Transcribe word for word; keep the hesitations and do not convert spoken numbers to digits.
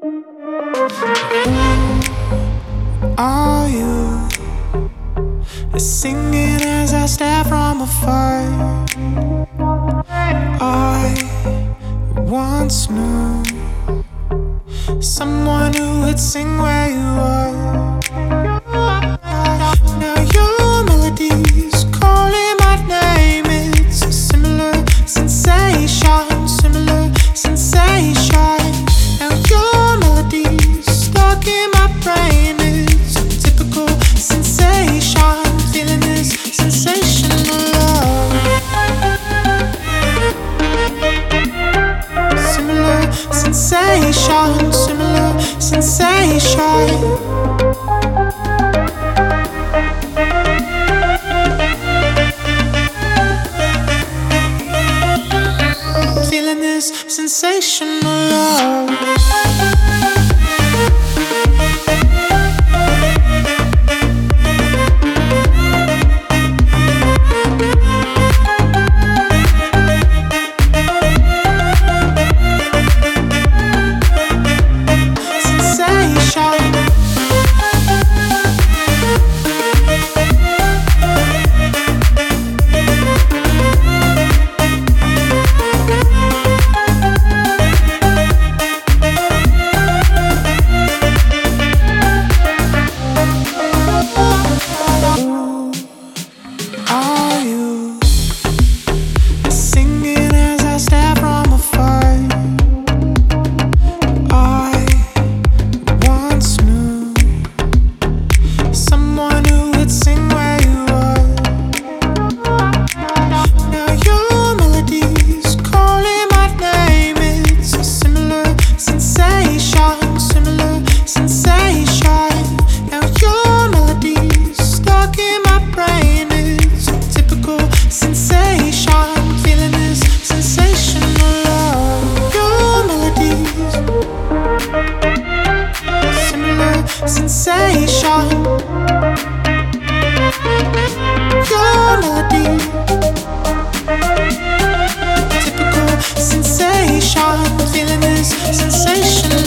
Are you singing as I stare from afar? I once knew someone who would sing where you are. Now your melody's calling my name. It's a similar sensation, similar sensation. Now your melody's stuck in my brain. It's a typical sensation, feeling this sensational love. Similar sensation, similar sensation. Feeling this sensational love. Sensation. Your melody, typical sensation, feeling this sensation.